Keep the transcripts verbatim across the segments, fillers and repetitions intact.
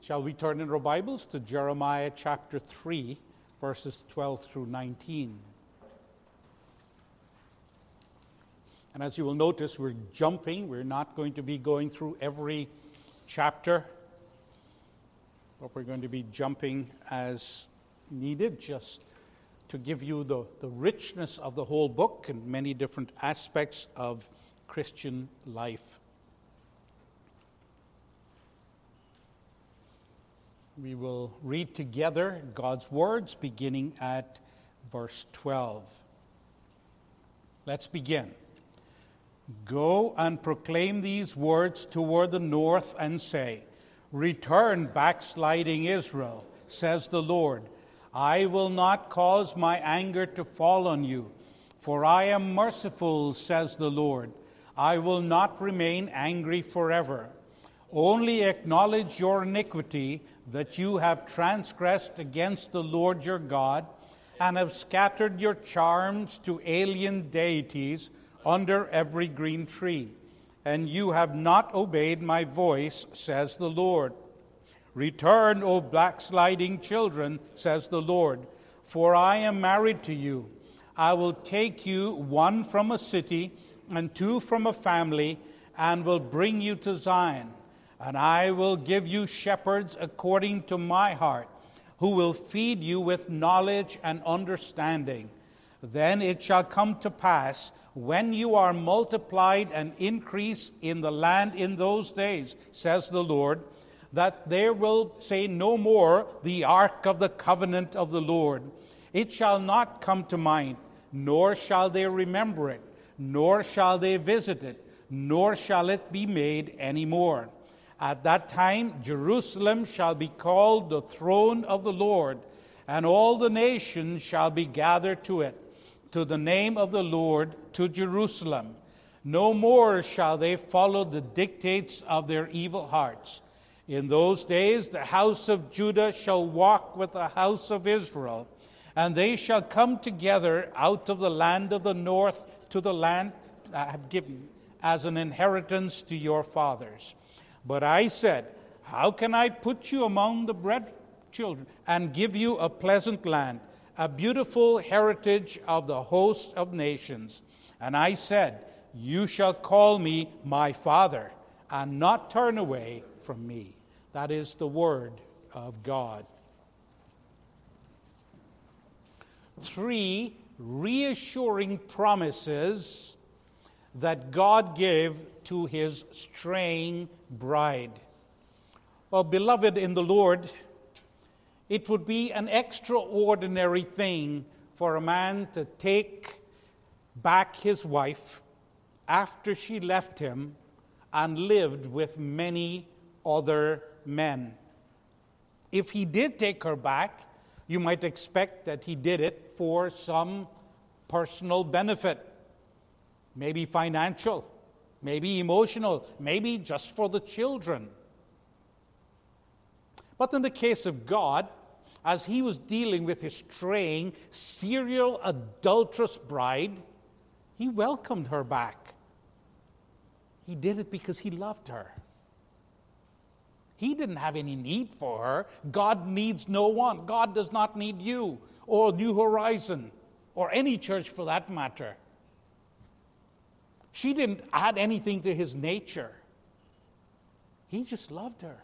Shall we turn in our Bibles to Jeremiah chapter three, verses twelve through nineteen. And as you will notice, we're jumping. We're not going to be going through every chapter, but we're going to be jumping as needed, just to give you the, the richness of the whole book and many different aspects of Christian life. We will read together God's words beginning at verse twelve. Let's begin. Go and proclaim these words toward the north and say, Return, backsliding Israel, says the Lord. I will not cause my anger to fall on you, for I am merciful, says the Lord. I will not remain angry forever. Only acknowledge your iniquity, that you have transgressed against the Lord your God, and have scattered your charms to alien deities under every green tree. And you have not obeyed my voice, says the Lord. Return, O backsliding children, says the Lord, for I am married to you. I will take you, one from a city and two from a family, and will bring you to Zion. And I will give you shepherds according to my heart, who will feed you with knowledge and understanding. Then it shall come to pass, when you are multiplied and increase in the land in those days, says the Lord, that there will say no more the ark of the covenant of the Lord. It shall not come to mind, nor shall they remember it, nor shall they visit it, nor shall it be made any more. At that time, Jerusalem shall be called the throne of the Lord, and all the nations shall be gathered to it, to the name of the Lord, to Jerusalem. No more shall they follow the dictates of their evil hearts. In those days, the house of Judah shall walk with the house of Israel, and they shall come together out of the land of the north to the land I have given as an inheritance to your fathers. But I said, how can I put you among the bread children and give you a pleasant land, a beautiful heritage of the host of nations? And I said, you shall call me my father, and not turn away from me. That is the word of God. Three reassuring promises that God gave to his straying bride. Well, beloved in the Lord, it would be an extraordinary thing for a man to take back his wife after she left him and lived with many other men. If he did take her back, you might expect that he did it for some personal benefit. Maybe financial, maybe emotional, maybe just for the children. But in the case of God, as he was dealing with his straying, serial adulterous bride, he welcomed her back. He did it because he loved her. He didn't have any need for her. God needs no one. God does not need you or New Horizon or any church for that matter. She didn't add anything to his nature. He just loved her.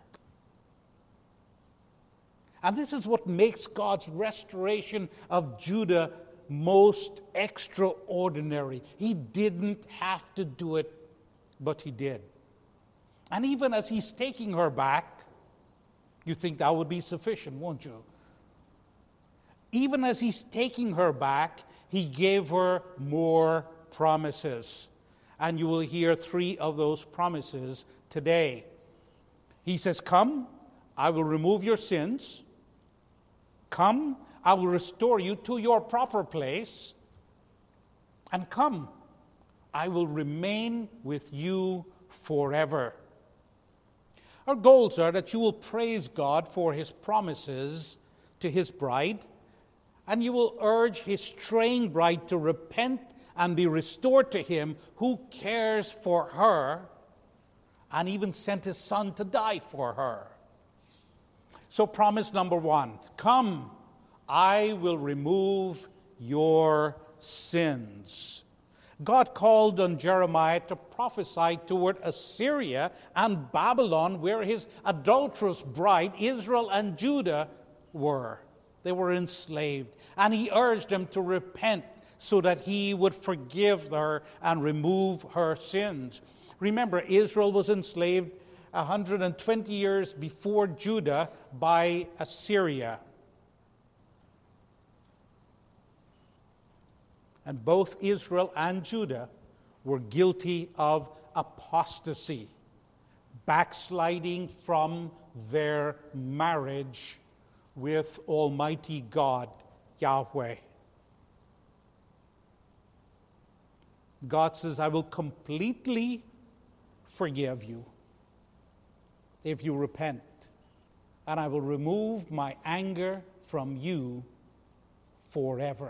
And this is what makes God's restoration of Judah most extraordinary. He didn't have to do it, but he did. And even as he's taking her back, you think that would be sufficient, won't you? Even as he's taking her back, he gave her more promises. And you will hear three of those promises today. He says, come, I will remove your sins. Come, I will restore you to your proper place. And come, I will remain with you forever. Our goals are that you will praise God for his promises to his bride, and you will urge his straying bride to repent and be restored to him who cares for her and even sent his son to die for her. So promise number one, come, I will remove your sins. God called on Jeremiah to prophesy toward Assyria and Babylon, where his adulterous bride, Israel and Judah, were. They were enslaved. And he urged them to repent so that he would forgive her and remove her sins. Remember, Israel was enslaved one hundred twenty years before Judah by Assyria. And both Israel and Judah were guilty of apostasy, backsliding from their marriage with Almighty God, Yahweh. God says, I will completely forgive you if you repent, and I will remove my anger from you forever.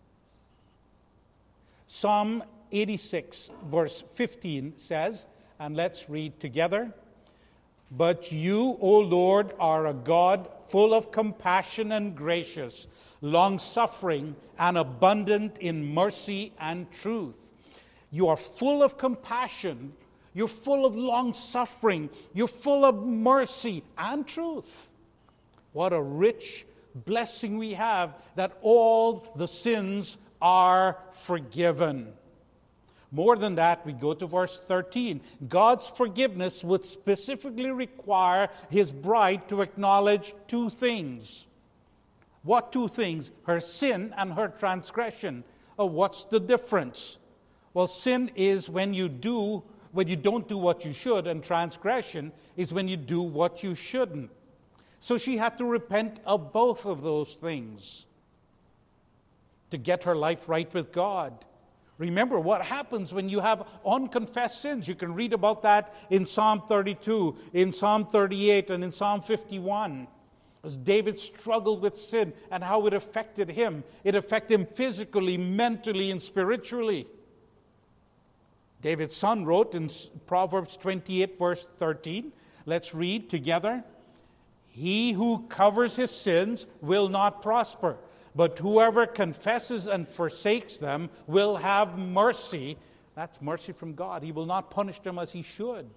Psalm eighty-six, verse fifteen says, and let's read together, but you, O Lord, are a God full of compassion and gracious, long-suffering and abundant in mercy and truth. You are full of compassion, you're full of long-suffering, you're full of mercy and truth. What a rich blessing we have that all the sins are forgiven. More than that, we go to verse thirteen. God's forgiveness would specifically require his bride to acknowledge two things. What two things? Her sin and her transgression. Oh, what's the difference? Well, sin is when you do, when you don't do what you should, and transgression is when you do what you shouldn't. So she had to repent of both of those things to get her life right with God. Remember what happens when you have unconfessed sins. You can read about that in Psalm thirty-two, in Psalm thirty-eight, and in Psalm fifty-one. As David struggled with sin and how it affected him. It affected him physically, mentally, and spiritually. David's son wrote in Proverbs twenty-eight, verse thirteen. Let's read together. He who covers his sins will not prosper, but whoever confesses and forsakes them will have mercy. That's mercy from God. He will not punish them as he should.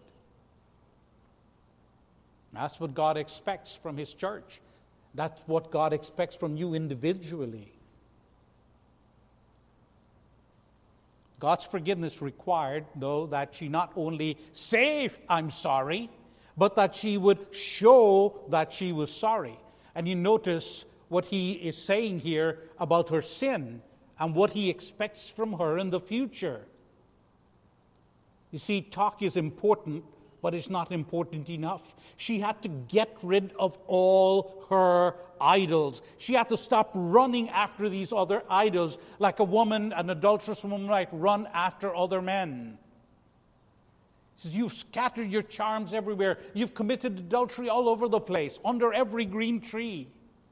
That's what God expects from his church. That's what God expects from you individually. God's forgiveness required, though, that she not only say, I'm sorry, but that she would show that she was sorry. And you notice what he is saying here about her sin and what he expects from her in the future. You see, talk is important, but it's not important enough. She had to get rid of all her idols. She had to stop running after these other idols like a woman, an adulterous woman might run after other men. He says, you've scattered your charms everywhere. You've committed adultery all over the place, under every green tree.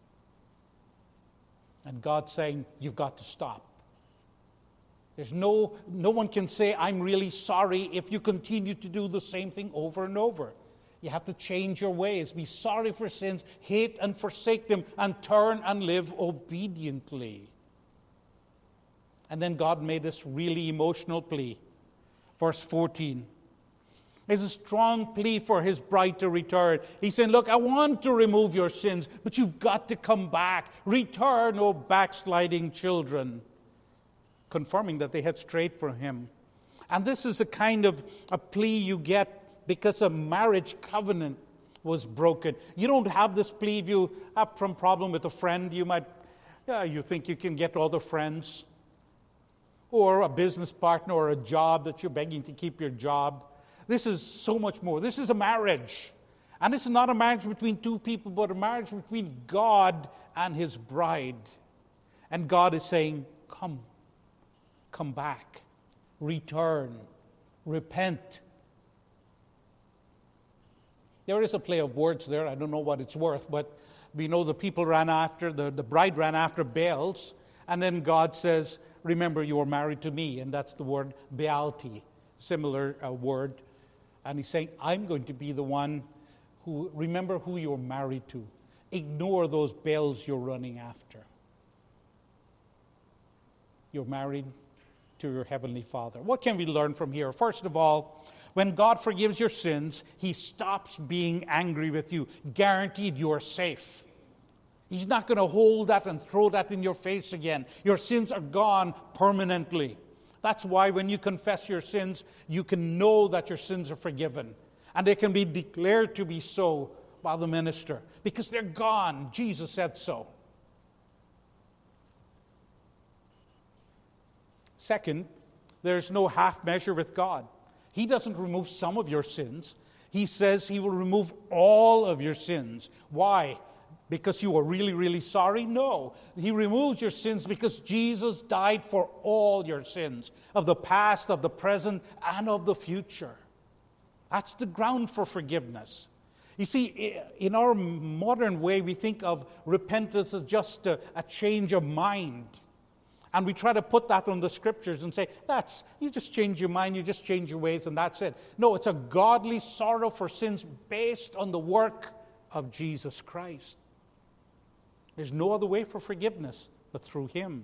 And God's saying, you've got to stop. There's no, no one can say, I'm really sorry if you continue to do the same thing over and over. You have to change your ways. Be sorry for sins, hate and forsake them, and turn and live obediently. And then God made this really emotional plea. Verse fourteen. It's a strong plea for his bride to return. He's saying, look, I want to remove your sins, but you've got to come back. Return, O backsliding children. Confirming that they had strayed from him. And this is a kind of a plea you get because a marriage covenant was broken. You don't have this plea if you have some problem with a friend. You might, yeah, you think you can get other friends. Or a business partner or a job that you're begging to keep your job. This is so much more. This is a marriage. And this is not a marriage between two people, but a marriage between God and his bride. And God is saying, come. Come back, return, repent. There is a play of words there. I don't know what it's worth, but we know the people ran after, the, the bride ran after Baals, and then God says, remember you are married to me, and that's the word Bealti, similar uh, word. And he's saying, I'm going to be the one who, remember who you're married to. ignore those bells you're running after. You're married to your Heavenly Father. What can we learn from here? First of all, when God forgives your sins, He stops being angry with you. Guaranteed you are safe. He's not going to hold that and throw that in your face again. Your sins are gone permanently. That's why when you confess your sins, you can know that your sins are forgiven. And they can be declared to be so by the minister. Because they're gone. Jesus said so. Second, there's no half measure with God. He doesn't remove some of your sins. He says He will remove all of your sins. Why? Because you are really, really sorry? No. He removes your sins because Jesus died for all your sins, of the past, of the present, and of the future. That's the ground for forgiveness. You see, in our modern way, we think of repentance as just a, a change of mind. And we try to put that on the Scriptures and say, that's, you just change your mind, you just change your ways, and that's it. No, it's a godly sorrow for sins based on the work of Jesus Christ. There's no other way for forgiveness but through Him.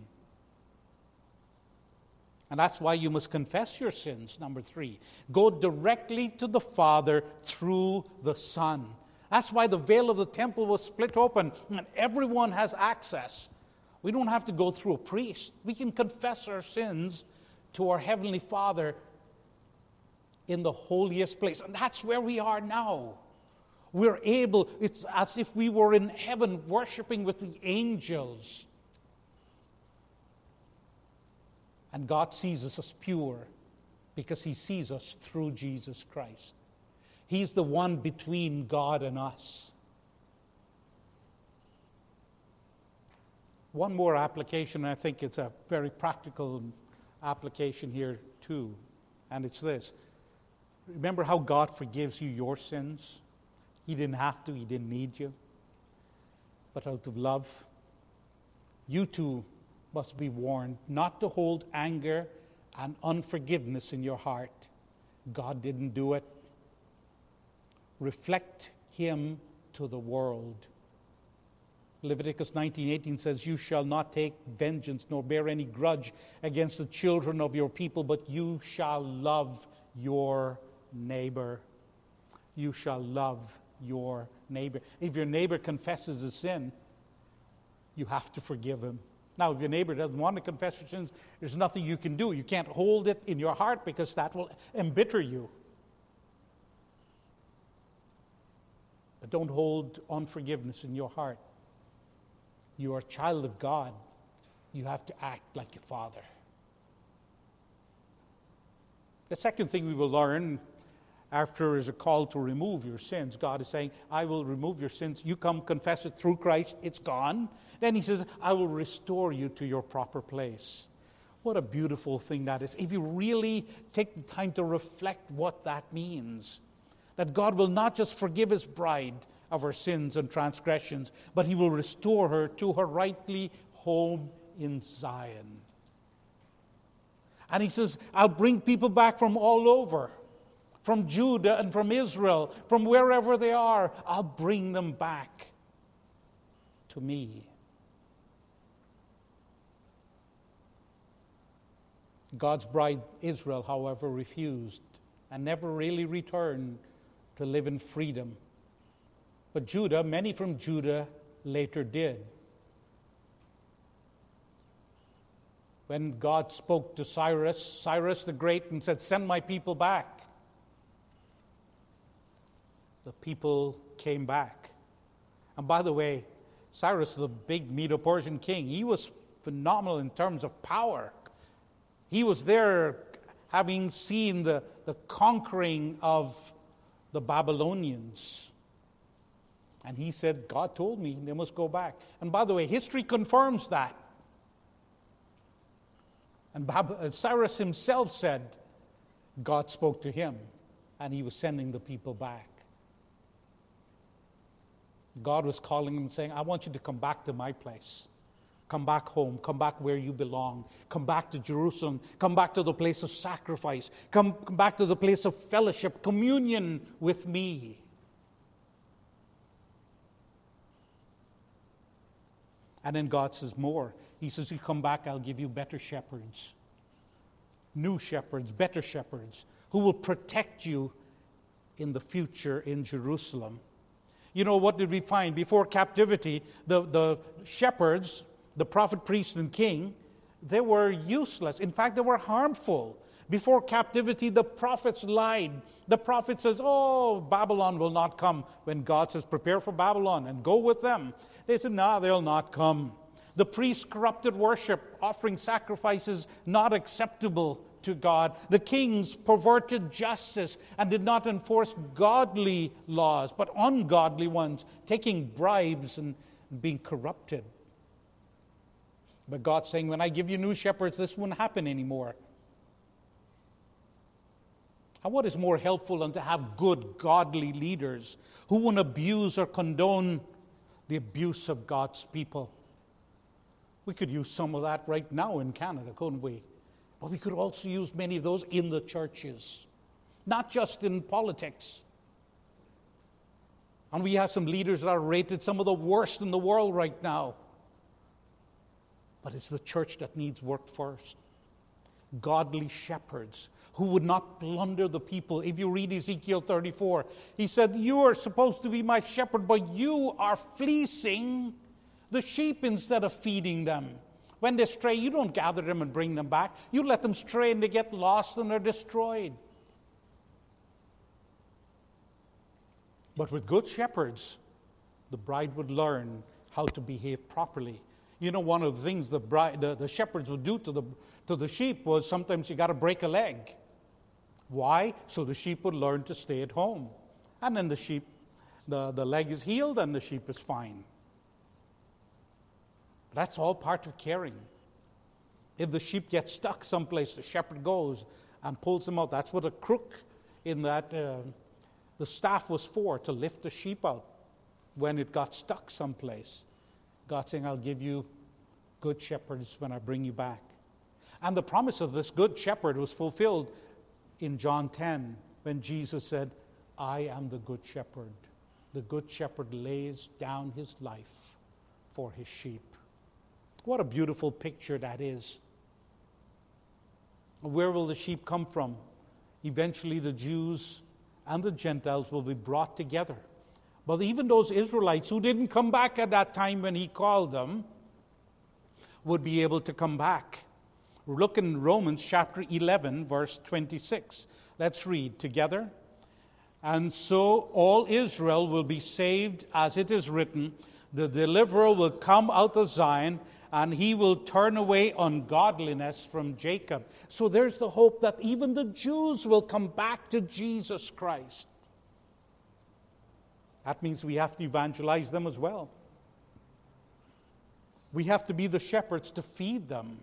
And that's why you must confess your sins, number three. Go directly to the Father through the Son. That's why the veil of the temple was split open and everyone has access. We don't have to go through a priest. We can confess our sins to our Heavenly Father in the holiest place. And that's where we are now. We're able, it's as if we were in heaven worshiping with the angels. And God sees us as pure because He sees us through Jesus Christ. He's the one between God and us. One more application, and I think it's a very practical application here too, and it's this. Remember how God forgives you your sins? He didn't have to, He didn't need you. But out of love, you too must be warned not to hold anger and unforgiveness in your heart. God didn't do it. Reflect Him to the world. Leviticus nineteen eighteen says, you shall not take vengeance nor bear any grudge against the children of your people, but you shall love your neighbor. You shall love your neighbor. If your neighbor confesses a sin, you have to forgive him. Now, if your neighbor doesn't want to confess your sins, there's nothing you can do. You can't hold it in your heart because that will embitter you. But don't hold unforgiveness in your heart. You are a child of God. You have to act like your Father. The second thing we will learn after is a call to remove your sins. God is saying, I will remove your sins. You come confess it through Christ. It's gone. Then He says, I will restore you to your proper place. What a beautiful thing that is. If you really take the time to reflect what that means. That God will not just forgive His bride of her sins and transgressions, but He will restore her to her rightly home in Zion. And He says, I'll bring people back from all over, from Judah and from Israel, from wherever they are. I'll bring them back to me. God's bride Israel, however, refused and never really returned to live in freedom. But Judah, many from Judah later did. When God spoke to Cyrus, Cyrus the Great, and said, send my people back. The people came back. And by the way, Cyrus, the big Medo-Persian king, he was phenomenal in terms of power. He was there having seen the, the conquering of the Babylonians. And he said, God told me they must go back. And by the way, history confirms that. And Bab- Cyrus himself said, God spoke to him, and he was sending the people back. God was calling him and saying, I want you to come back to my place. Come back home. Come back where you belong. Come back to Jerusalem. Come back to the place of sacrifice. Come, come back to the place of fellowship, communion with me. And then God says more. He says, you come back, I'll give you better shepherds. New shepherds, better shepherds, who will protect you in the future in Jerusalem. You know, what did we find? Before captivity, the, the shepherds, the prophet, priest, and king, they were useless. In fact, they were harmful. Before captivity, the prophets lied. The prophet says, oh, Babylon will not come. When God says, prepare for Babylon and go with them. They said, no, they'll not come. The priests corrupted worship, offering sacrifices not acceptable to God. The kings perverted justice and did not enforce godly laws, but ungodly ones, taking bribes and being corrupted. But God's saying, when I give you new shepherds, this won't happen anymore. And what is more helpful than to have good, godly leaders who won't abuse or condone the abuse of God's people? We could use some of that right now in Canada, couldn't we? But we could also use many of those in the churches, not just in politics. And we have some leaders that are rated some of the worst in the world right now. But it's the church that needs work first. Godly shepherds who would not plunder the people. If you read Ezekiel thirty-four, he said, you are supposed to be my shepherd, but you are fleecing the sheep instead of feeding them. When they stray, you don't gather them and bring them back. You let them stray and they get lost and they're destroyed. But with good shepherds, the bride would learn how to behave properly. You know, one of the things the bride, the, the shepherds would do to the to the sheep was sometimes you got to break a leg. Why? So the sheep would learn to stay at home. And then the sheep, the, the leg is healed and the sheep is fine. That's all part of caring. If the sheep gets stuck someplace, the shepherd goes and pulls them out. That's what a crook in that, uh, the staff was for, to lift the sheep out when it got stuck someplace. God saying, I'll give you good shepherds when I bring you back. And the promise of this good shepherd was fulfilled in John ten when Jesus said, I am the good shepherd. The good shepherd lays down his life for his sheep. What a beautiful picture that is. Where will the sheep come from? Eventually the Jews and the Gentiles will be brought together. But even those Israelites who didn't come back at that time when he called them would be able to come back. Look in Romans chapter eleven, verse twenty-six. Let's read together. And so all Israel will be saved, as it is written, the deliverer will come out of Zion, and he will turn away ungodliness from Jacob. So there's the hope that even the Jews will come back to Jesus Christ. That means we have to evangelize them as well. We have to be the shepherds to feed them.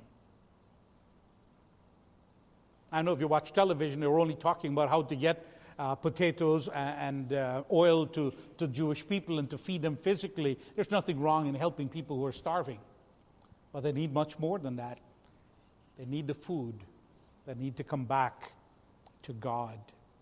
I know if you watch television, they're only talking about how to get uh, potatoes and uh, oil to, to Jewish people and to feed them physically. There's nothing wrong in helping people who are starving. But they need much more than that. They need the food. They need to come back to God.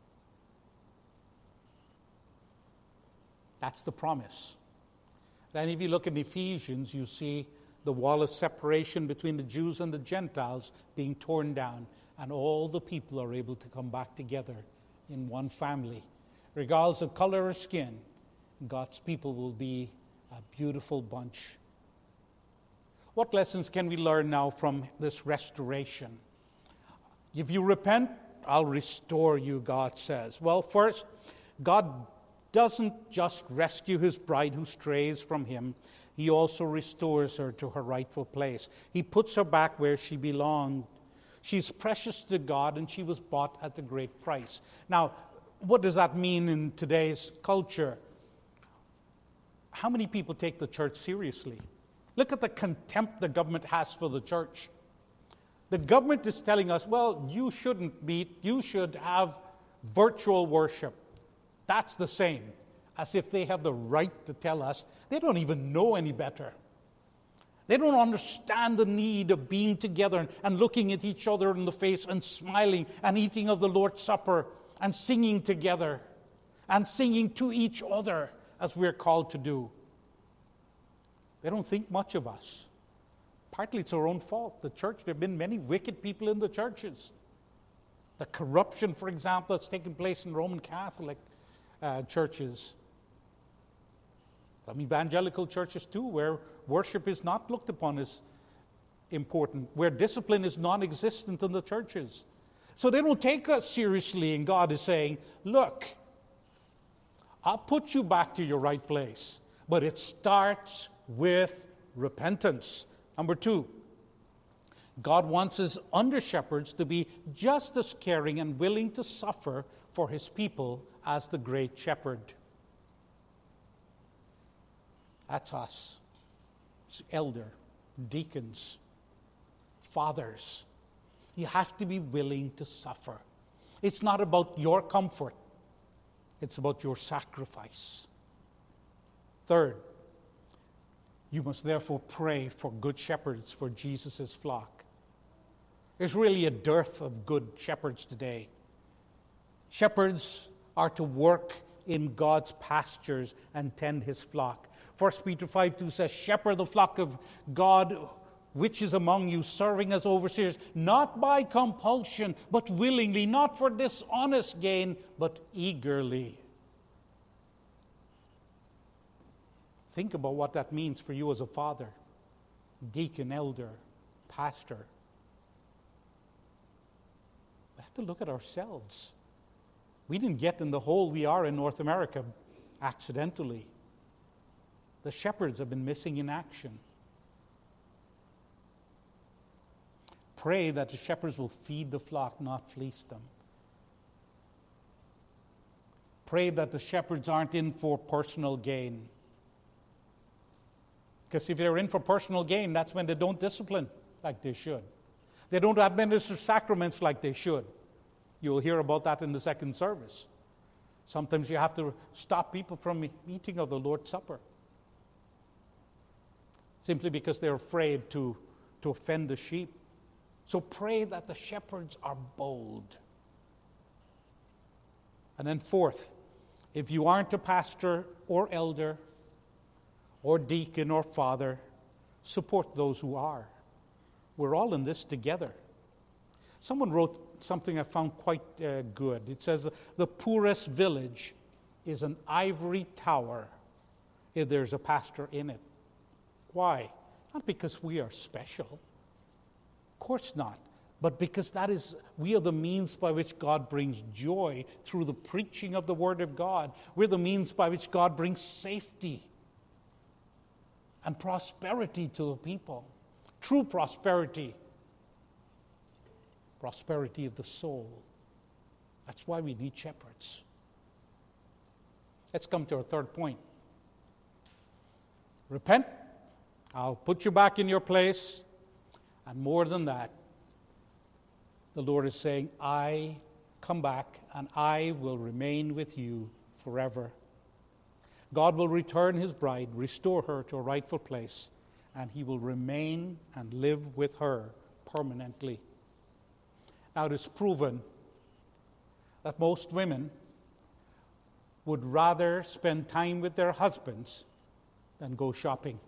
That's the promise. Then if you look in Ephesians, you see the wall of separation between the Jews and the Gentiles being torn down, and all the people are able to come back together in one family. Regardless of color or skin, God's people will be a beautiful bunch. What lessons can we learn now from this restoration? If you repent, I'll restore you, God says. Well, first, God doesn't just rescue his bride who strays from him. He also restores her to her rightful place. He puts her back where she belonged. She's precious to God, and she was bought at a great price. Now, what does that mean in today's culture? How many people take the church seriously? Look at the contempt the government has for the church. The government is telling us, well, you shouldn't meet, you should have virtual worship. That's the same, as if they have the right to tell us. They don't even know any better. They don't understand the need of being together and looking at each other in the face and smiling and eating of the Lord's Supper and singing together and singing to each other as we're called to do. They don't think much of us. Partly it's our own fault. The church, there have been many wicked people in the churches. The corruption, for example, that's taken place in Roman Catholic uh, churches. Some evangelical churches too, where worship is not looked upon as important, where discipline is non-existent in the churches. So they don't take us seriously, and God is saying, look, I'll put you back to your right place, but it starts with repentance. Number two, God wants his under-shepherds to be just as caring and willing to suffer for his people as the great shepherd. That's us. It's elder, deacons, fathers. You have to be willing to suffer. It's not about your comfort. It's about your sacrifice. Third, you must therefore pray for good shepherds for Jesus' flock. There's really a dearth of good shepherds today. Shepherds are to work in God's pastures and tend his flock. First Peter five two says, shepherd the flock of God which is among you, serving as overseers, not by compulsion, but willingly, not for dishonest gain, but eagerly. Think about what that means for you as a father, deacon, elder, pastor. We have to look at ourselves. We didn't get in the hole we are in North America accidentally. The shepherds have been missing in action. Pray that the shepherds will feed the flock, not fleece them. Pray that the shepherds aren't in for personal gain. Because if they're in for personal gain, that's when they don't discipline like they should. They don't administer sacraments like they should. You'll hear about that in the second service. Sometimes you have to stop people from eating of the Lord's Supper, simply because they're afraid to, to offend the sheep. So pray that the shepherds are bold. And then fourth, if you aren't a pastor or elder or deacon or father, support those who are. We're all in this together. Someone wrote something I found quite uh, good. It says, the poorest village is an ivory tower if there's a pastor in it. Why? Not because we are special. Of course not. But because that is, we are the means by which God brings joy through the preaching of the Word of God. We're the means by which God brings safety and prosperity to the people. True prosperity. Prosperity of the soul. That's why we need shepherds. Let's come to our third point. Repent. I'll put you back in your place. And more than that, the Lord is saying, I come back and I will remain with you forever. God will return his bride, restore her to a rightful place, and he will remain and live with her permanently. Now, it is proven that most women would rather spend time with their husbands than go shopping.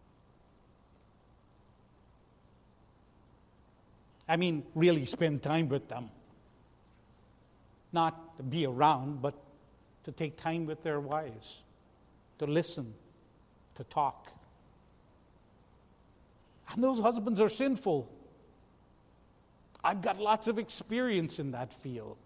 I mean, really spend time with them. Not to be around, but to take time with their wives, to listen, to talk. And those husbands are sinful. I've got lots of experience in that field.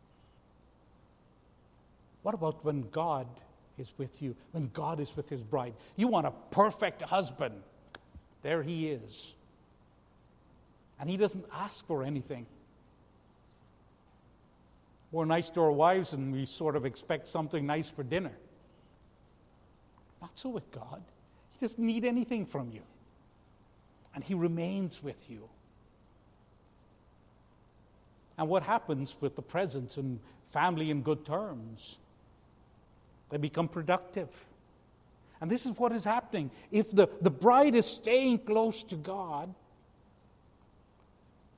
What about when God is with you, when God is with his bride? You want a perfect husband. There he is. And he doesn't ask for anything. We're nice to our wives and we sort of expect something nice for dinner. Not so with God. He doesn't need anything from you. And he remains with you. And what happens with the presence and family in good terms? They become productive. And this is what is happening. If the, the bride is staying close to God,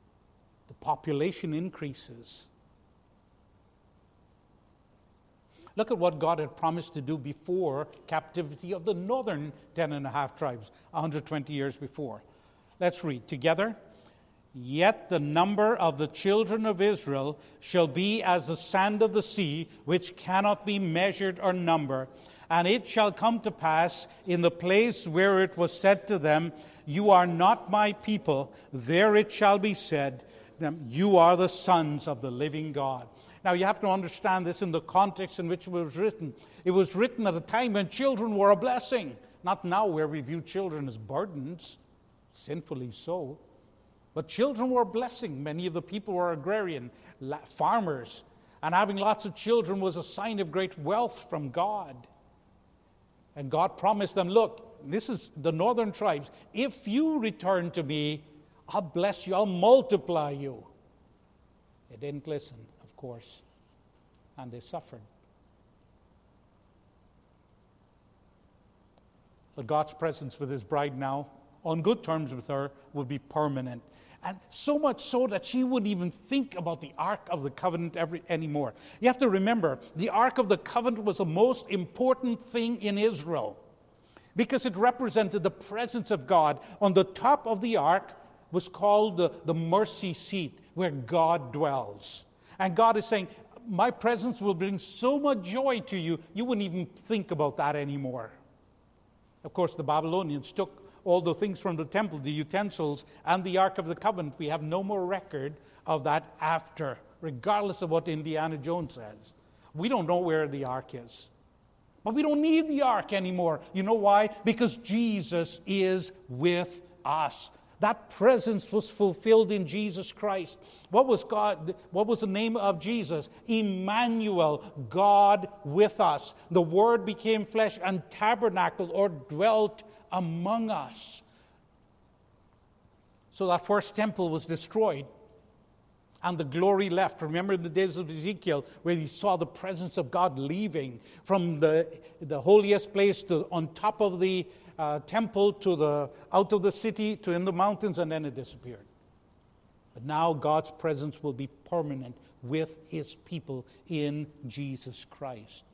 the population increases. Look at what God had promised to do before captivity of the northern ten and a half tribes, one hundred twenty years before. Let's read together. Yet the number of the children of Israel shall be as the sand of the sea, which cannot be measured or numbered. And it shall come to pass in the place where it was said to them, You are not my people, there it shall be said, You are the sons of the living God. Now you have to understand this in the context in which it was written. It was written at a time when children were a blessing, not now where we view children as burdens, sinfully so. But children were a blessing. Many of the people were agrarian, farmers, and having lots of children was a sign of great wealth from God. And God promised them, look, this is the northern tribes. If you return to me, I'll bless you, I'll multiply you. They didn't listen, of course, and they suffered. But God's presence with his bride now, on good terms with her, will be permanent. And so much so that she wouldn't even think about the Ark of the Covenant every, anymore. You have to remember, the Ark of the Covenant was the most important thing in Israel because it represented the presence of God. On the top of the Ark was called the, the mercy seat, where God dwells. And God is saying, my presence will bring so much joy to you, you wouldn't even think about that anymore. Of course, the Babylonians took all the things from the temple, the utensils, and the Ark of the Covenant. We have no more record of that after, regardless of what Indiana Jones says. We don't know where the Ark is. But we don't need the Ark anymore. You know why? Because Jesus is with us. That presence was fulfilled in Jesus Christ. What was God? What was the name of Jesus? Emmanuel, God with us. The Word became flesh and tabernacled or dwelt among us. So that first temple was destroyed and the glory left. Remember in the days of Ezekiel where you saw the presence of God leaving from the, the holiest place to on top of the uh, temple to the out of the city to in the mountains, and then it disappeared. But now God's presence will be permanent with his people in Jesus Christ.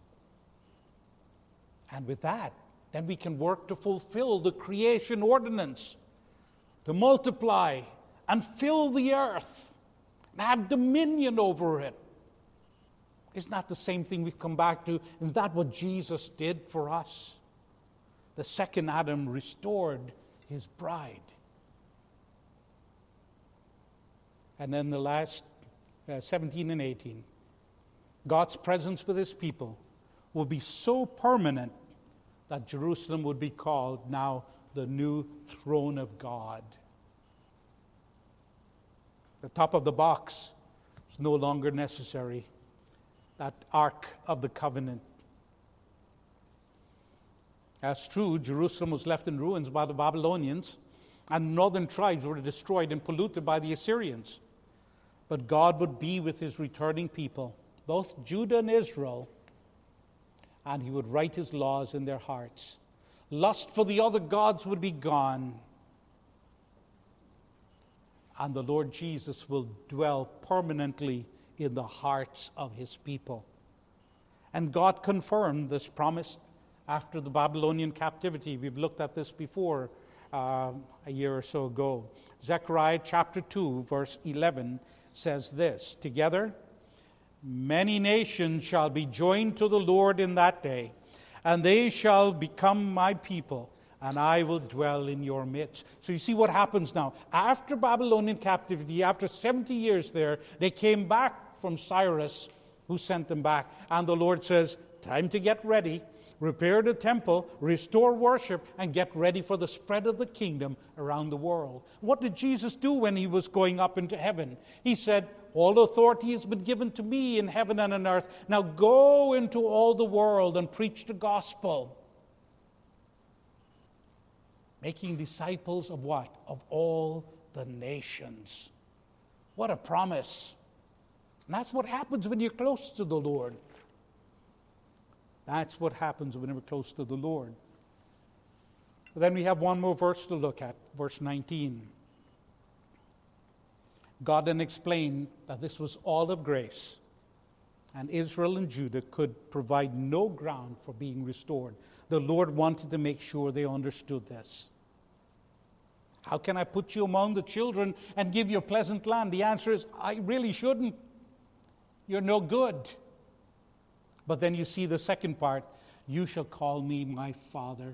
And with that, then we can work to fulfill the creation ordinance, to multiply and fill the earth and have dominion over it. Isn't that the same thing we've come back to? Is that what Jesus did for us? The second Adam restored his bride. And then the last uh, seventeen and eighteen, God's presence with his people will be so permanent that Jerusalem would be called now the new throne of God. The top of the box is no longer necessary. That Ark of the Covenant. That's true, Jerusalem was left in ruins by the Babylonians, and northern tribes were destroyed and polluted by the Assyrians. But God would be with his returning people, both Judah and Israel, and he would write his laws in their hearts. Lust for the other gods would be gone. And the Lord Jesus will dwell permanently in the hearts of his people. And God confirmed this promise after the Babylonian captivity. We've looked at this before uh, a year or so ago. Zechariah chapter two, verse eleven says this, together, many nations shall be joined to the Lord in that day, and they shall become my people, and I will dwell in your midst. So you see what happens now. After Babylonian captivity, after seventy years there, they came back from Cyrus, who sent them back. And the Lord says, time to get ready. Repair the temple, restore worship, and get ready for the spread of the kingdom around the world. What did Jesus do when he was going up into heaven? He said, all authority has been given to me in heaven and on earth. Now go into all the world and preach the gospel. Making disciples of what? Of all the nations. What a promise. And that's what happens when you're close to the Lord. That's what happens when we're close to the Lord. But then we have one more verse to look at, verse nineteen. God then explained that this was all of grace. And Israel and Judah could provide no ground for being restored. The Lord wanted to make sure they understood this. How can I put you among the children and give you a pleasant land? The answer is, I really shouldn't. You're no good. But then you see the second part, you shall call me my Father.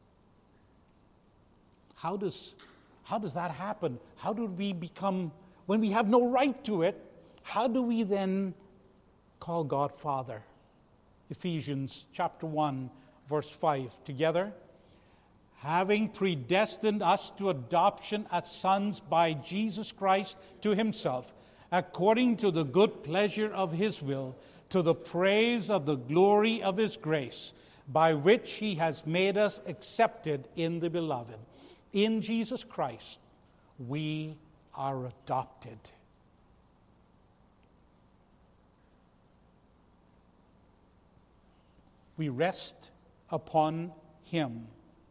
How does, how does that happen? How do we become, when we have no right to it, how do we then call God Father? Ephesians chapter one, verse five. Together. Having predestined us to adoption as sons by Jesus Christ to himself, according to the good pleasure of his will, to the praise of the glory of his grace, by which he has made us accepted in the beloved. In Jesus Christ, we are adopted. We rest upon him.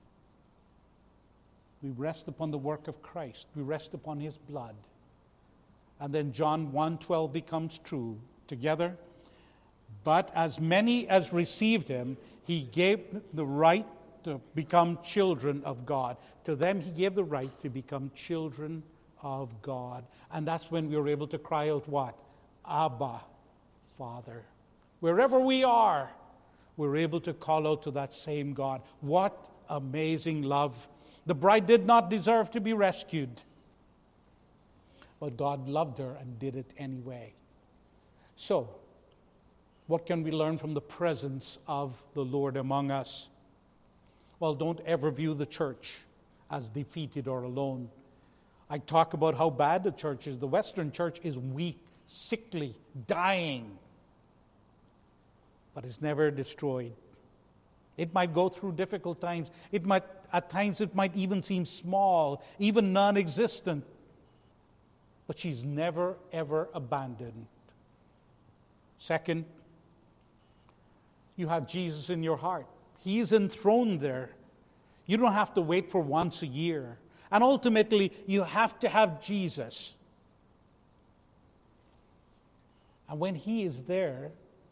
We rest upon the work of Christ. We rest upon his blood. And then John one twelve becomes true. Together. But as many as received him, he gave the right to become children of God. To them he gave the right to become children of God. And that's when we were able to cry out what? Abba, Father. Wherever we are, we're able to call out to that same God. What amazing love. The bride did not deserve to be rescued, but God loved her and did it anyway. So, what can we learn from the presence of the Lord among us? Well, don't ever view the church as defeated or alone. I talk about how bad the church is. The Western church is weak, sickly, dying, but it's never destroyed. It might go through difficult times. It might, at times it might even seem small, even non-existent. But she's never, ever abandoned. Second, you have Jesus in your heart. He is enthroned there. You don't have to wait for once a year. And ultimately, you have to have Jesus. And when he is there,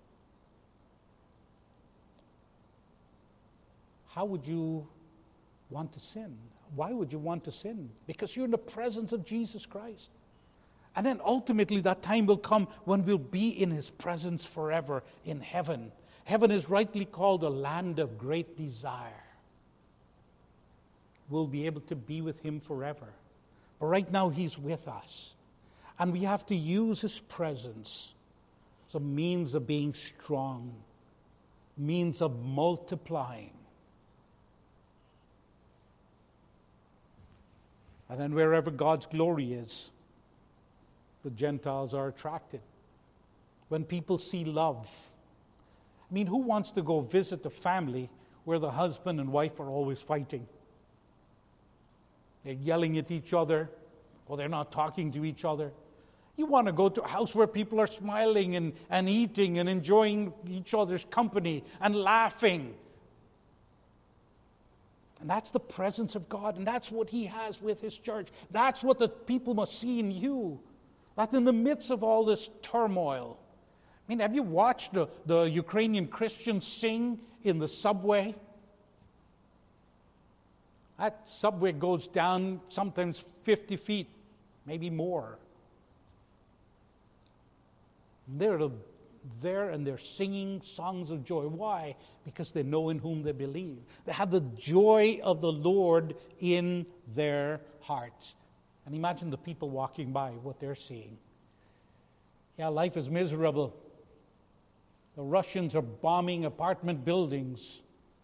how would you want to sin? Why would you want to sin? Because you're in the presence of Jesus Christ. And then ultimately that time will come when we'll be in his presence forever in heaven. Heaven is rightly called a land of great desire. We'll be able to be with him forever. But right now he's with us. And we have to use his presence as a means of being strong, means of multiplying. And then wherever God's glory is, the Gentiles are attracted. When people see love. I mean, who wants to go visit a family where the husband and wife are always fighting? They're yelling at each other, or they're not talking to each other. You want to go to a house where people are smiling and, and eating and enjoying each other's company and laughing. And that's the presence of God, and that's what he has with his church. That's what the people must see in you. That in the midst of all this turmoil, I mean, have you watched the, the Ukrainian Christians sing in the subway? That subway goes down sometimes fifty feet, maybe more. They're there and they're singing songs of joy. Why? Because they know in whom they believe. They have the joy of the Lord in their hearts. And imagine the people walking by, what they're seeing. Yeah, life is miserable. The Russians are bombing apartment buildings.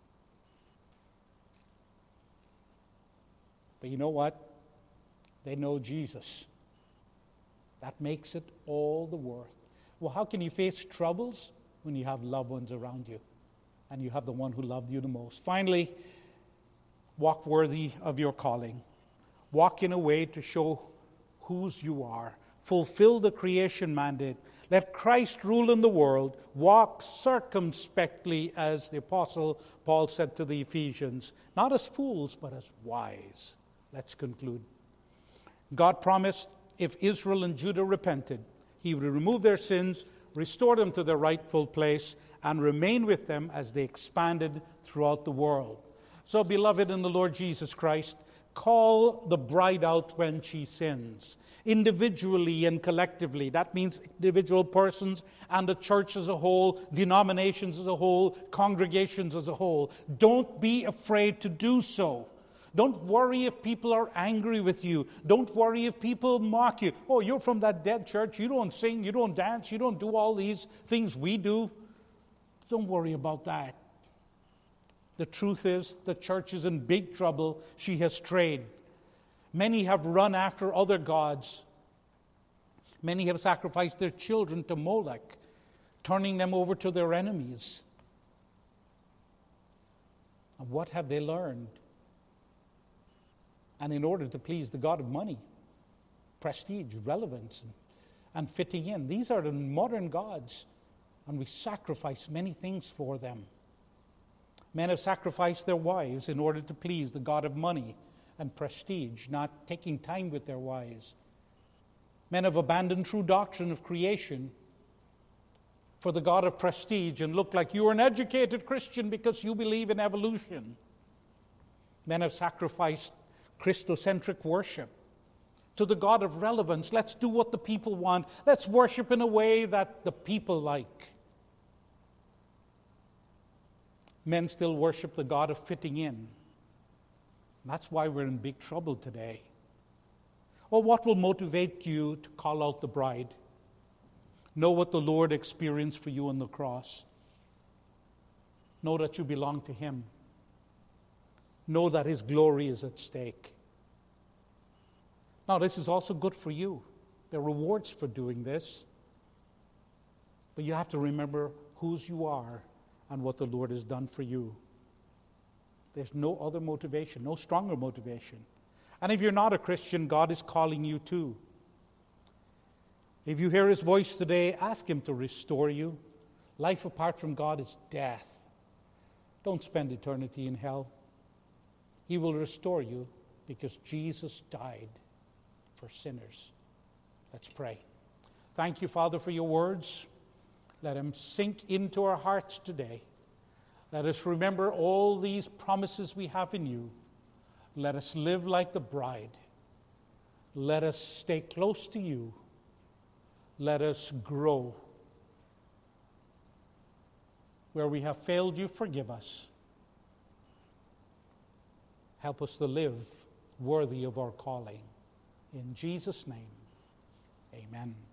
But you know what? They know Jesus. That makes it all the worth. Well, how can you face troubles when you have loved ones around you and you have the one who loved you the most? Finally, walk worthy of your calling. Walk in a way to show whose you are. Fulfill the creation mandate. Let Christ rule in the world. Walk circumspectly, as the Apostle Paul said to the Ephesians, not as fools, but as wise. Let's conclude. God promised if Israel and Judah repented, he would remove their sins, restore them to their rightful place, and remain with them as they expanded throughout the world. So, beloved in the Lord Jesus Christ, call the bride out when she sins, individually and collectively. That means individual persons and the church as a whole, denominations as a whole, congregations as a whole. Don't be afraid to do so. Don't worry if people are angry with you. Don't worry if people mock you. Oh, you're from that dead church. You don't sing, you don't dance, you don't do all these things we do. Don't worry about that. The truth is, the church is in big trouble. She has strayed. Many have run after other gods. Many have sacrificed their children to Molech, turning them over to their enemies. And what have they learned? And in order to please the God of money, prestige, relevance, and, and fitting in, these are the modern gods, and we sacrifice many things for them. Men have sacrificed their wives in order to please the God of money and prestige, not taking time with their wives. Men have abandoned true doctrine of creation for the God of prestige and look like you're an educated Christian because you believe in evolution. Men have sacrificed Christocentric worship to the God of relevance. Let's do what the people want. Let's worship in a way that the people like. Men still worship the God of fitting in. That's why we're in big trouble today. Or what will motivate you to call out the bride? Know what the Lord experienced for you on the cross. Know that you belong to Him. Know that His glory is at stake. Now, this is also good for you. There are rewards for doing this. But you have to remember whose you are and what the Lord has done for you. There's no other motivation, no stronger motivation. And if you're not a Christian, God is calling you too. If you hear His voice today, ask Him to restore you. Life apart from God is death. Don't spend eternity in hell. He will restore you because Jesus died for sinners. Let's pray. Thank you, Father, for your words. Let them sink into our hearts today. Let us remember all these promises we have in you. Let us live like the bride. Let us stay close to you. Let us grow. Where we have failed you, forgive us. Help us to live worthy of our calling. In Jesus' name, amen.